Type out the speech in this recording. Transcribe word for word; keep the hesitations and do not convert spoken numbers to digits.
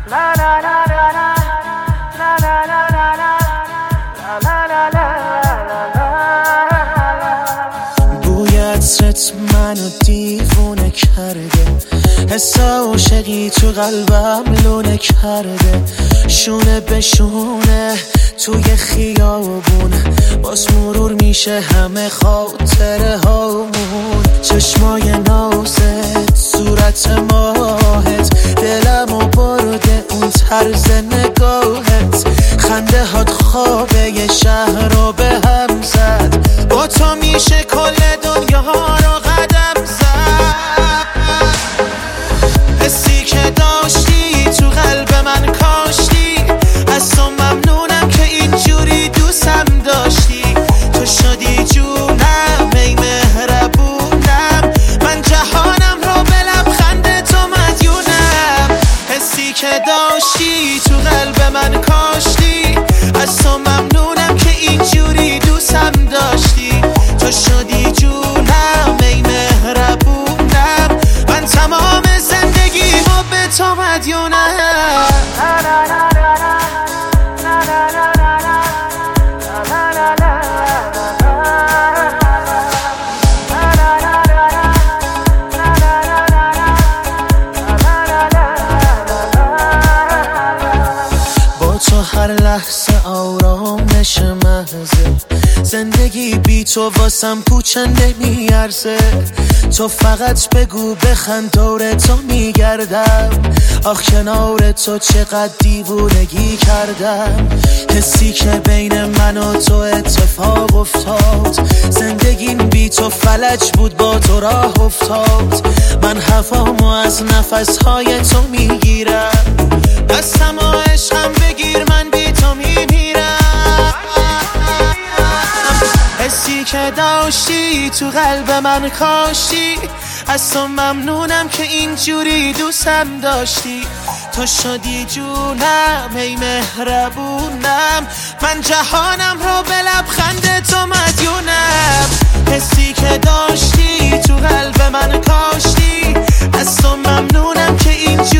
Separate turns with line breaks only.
بوی عطرت منو دیوونه کرده، حس عاشقی تو قلبم لونه کرده. شونه به شونه توی خیابونه، باز مرور میشه همه خاطره هامون. چشمای نازت، صورت ماهت، دلمو برده اون طرز نگاهت. خنده هات خوابه یه شهر رو به هم زد، با تو میشه کل دنیا رو قدم زد. حسی که داشتی تو قلب من کاشتی، از تو ممنونم که اینجوری دوستم داشتی. تو شدی جونم ای مهربونم، من جهانم رو به لبخند تو مدیونم. حسی که داشتی تو قلب من کاشتی، از تو ممنونم که اینجوری دوستم داشتی. تو شدی جونم ای مهربونم، من تمام زندگیمو به تو مدیونم. تو هر لحظه آرامش محضه، زندگی بی تو واسم پوچه نمیارزه. تو فقط بگو بخند دور تو میگردم، آخ کنار تو چقدر دیوونگی کردم. حسی که بین من و تو اتفاق افتاد، زندگیم بی تو فلج بود با تو راه افتاد. من هوامو از نفسهای تو میگیرم، دستم و عشقم بگیر من بی تو میمیرم. حسی که داشتی تو قلب من کاشتی، از تو ممنونم که اینجوری دوستم داشتی. تو شدی جونم ای مهربونم، من جهانم رو به لبخند تو مدیونم. حسی که داشتی تو قلب من کاشتی، از تو ممنونم که اینجوری